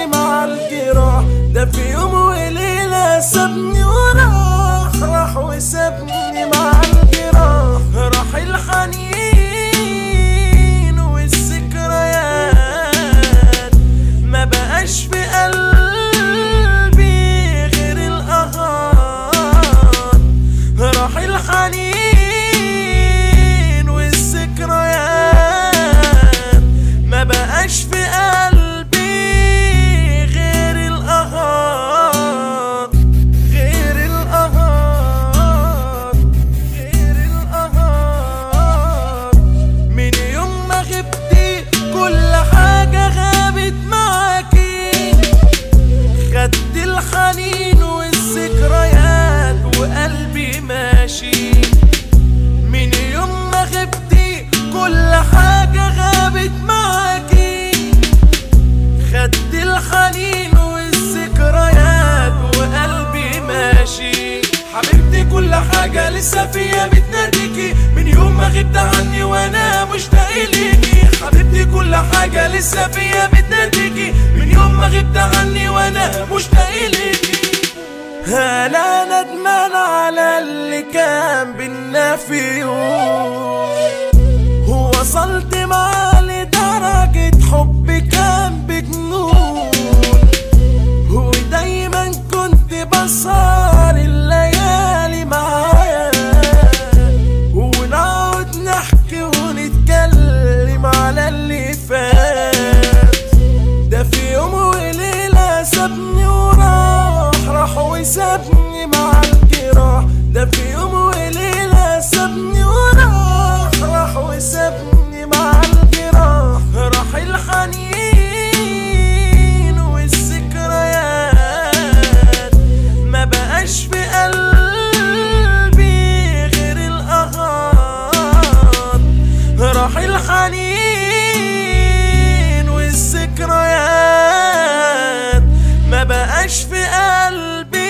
مع الجراح. ده في يوم وليلة سابني راح وسابني مع الجراح. راح الحنين والذكريات، ما بقاش في قلبي غير القهار. راح الحنين والذكريات، ما بقاش في قلبي غير القهار. غير القهار، غير القهار. من يوم ما غبتي كل حاجة غابت معاكي. خدت الحنين والذكريات وقلبي ماشي. من يوم ما غبتي كل حاجة غابت معاكي. خدت الحنين والذكريات وقلبي ماشي. حبيبتي كل حاجة لسه فيا بتناديكي، من يوم ما غبت عني وانا مشتاق ليكي. حبيبتي كل حاجة لسه فيا بتناديكي، من يوم ما غبت عني وانا مشتاق ليكي. انا ندمان على اللي كان بينا في يوم، ووصلت معاه لدرجة حب كان بجنون. ودايما كنت بسهر الليالي معاه، ونقعد نحكي ونتكلم على اللي فات. ده في يوم وليلة سابني راح وسابني مع الجراح. ده في يوم وليلة سابني راح وسابني مع الجراح. راح الحنين والذكريات، ما بقاش في قلبي غير القهار. راح الحنين والذكريات، ما بقاش في قلبي